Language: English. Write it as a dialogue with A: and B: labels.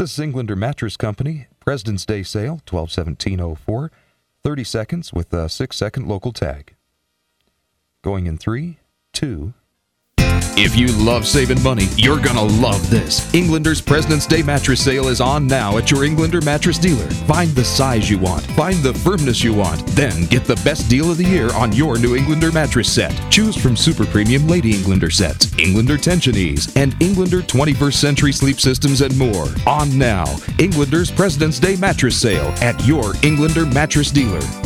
A: This is Englander Mattress Company, President's Day sale, 12/17/04, 30 seconds with a 6-second local tag. Going in 3, 2. If you love saving money, you're gonna love this. Englander's President's Day mattress sale is on now at your Englander mattress dealer. Find the size you want, find the firmness you want, then get the best deal of the year on your new Englander mattress set. Choose from super premium Lady Englander sets, Englander Tension Ease, and Englander 21st Century Sleep Systems and more. On now, Englander's President's Day mattress sale at your Englander mattress dealer.